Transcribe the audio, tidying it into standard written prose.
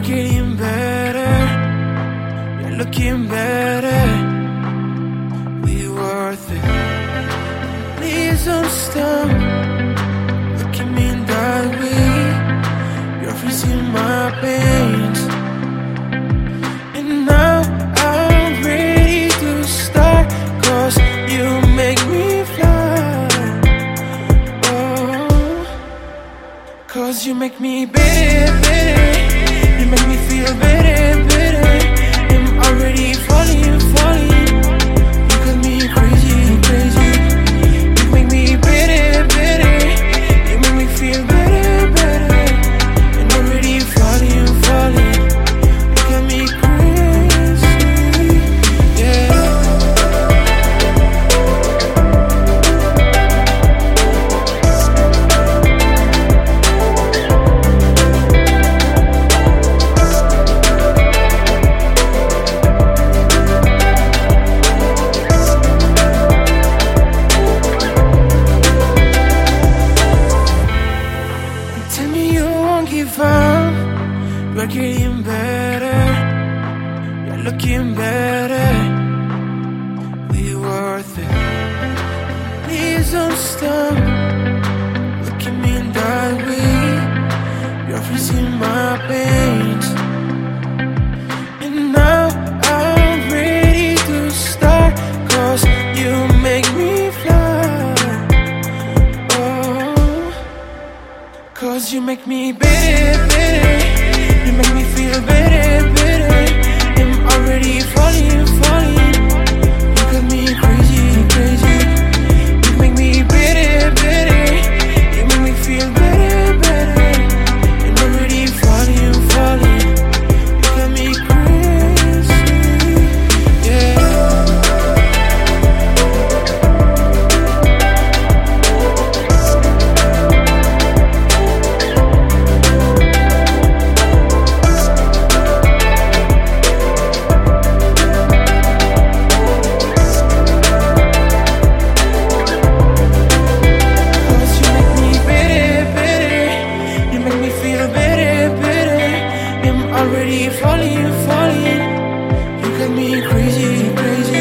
getting better, you're looking better. We worth it. Please don't stop. Look at me in that way. You're freezing my pains. And now I'm ready to start, 'cause you make me fly. Oh, 'cause you make me better, better. You make me feel better, better. I'm already falling, falling. You got me crazy, crazy. You make me better, better. You make me feel better, better. I'm already falling, falling. You got me crazy, yeah. Tell me you won't give up. You're getting better. You're looking better. We worth it. Please don't stop. Look at me in that way. You're freezing my pains. And now I'm ready to start, 'cause you make me fly. Oh, 'cause you make me better, better. You make me feel better, better. I'm already falling, falling. You got me crazy, crazy. You make me better, better. You make me feel better, better. I'm already falling, falling. You got me crazy, yeah. Already falling, falling. You got me crazy, crazy.